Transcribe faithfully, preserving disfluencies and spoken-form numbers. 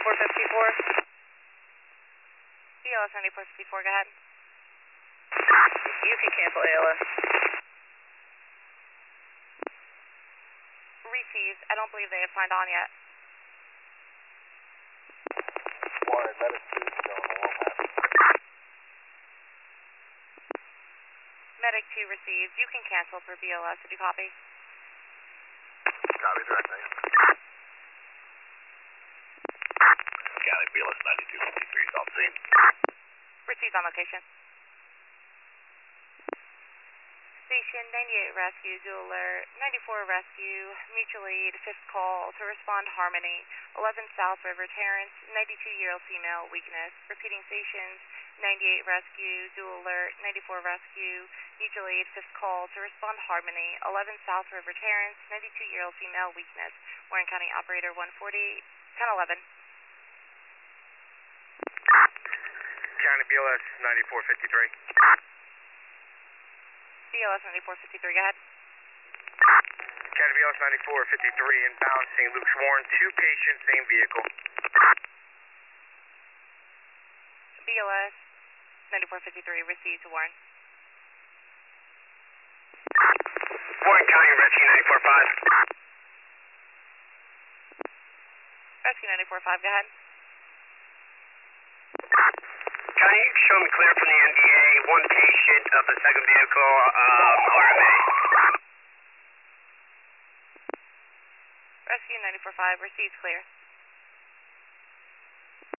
ninety-four fifty-four. B L S ninety-four fifty-four, go ahead. You can cancel A L S. Received. I don't believe they have signed on yet. Warren, medic two still on the wall map. Medic two received. You can cancel for B L S. Did you copy? Copy, direct negative. County B L S ninety-two fifty-three, South Scene. Received on location. Station ninety-eight Rescue, dual alert, ninety-four Rescue, mutual aid, fifth call to respond Harmony, eleven South River Terrace, ninety-two-year-old female, weakness. Repeating stations, ninety-eight Rescue, dual alert, ninety-four Rescue, mutual aid, fifth call to respond Harmony, eleven South River Terrace, ninety-two-year-old female, weakness. Warren County Operator one forty, ten eleven. County B L S ninety-four fifty-three. B L S ninety-four fifty-three, go ahead. County B L S ninety-four fifty-three, inbound Saint Luke's Warren, two patients, same vehicle. B L S ninety-four fifty-three, received to Warren. Warren County, Rescue ninety-four five. Rescue ninety-four five, go ahead. Can you show me clear from the N B A, one patient of the second vehicle, um, R M A? Rescue ninety-four five, received clear.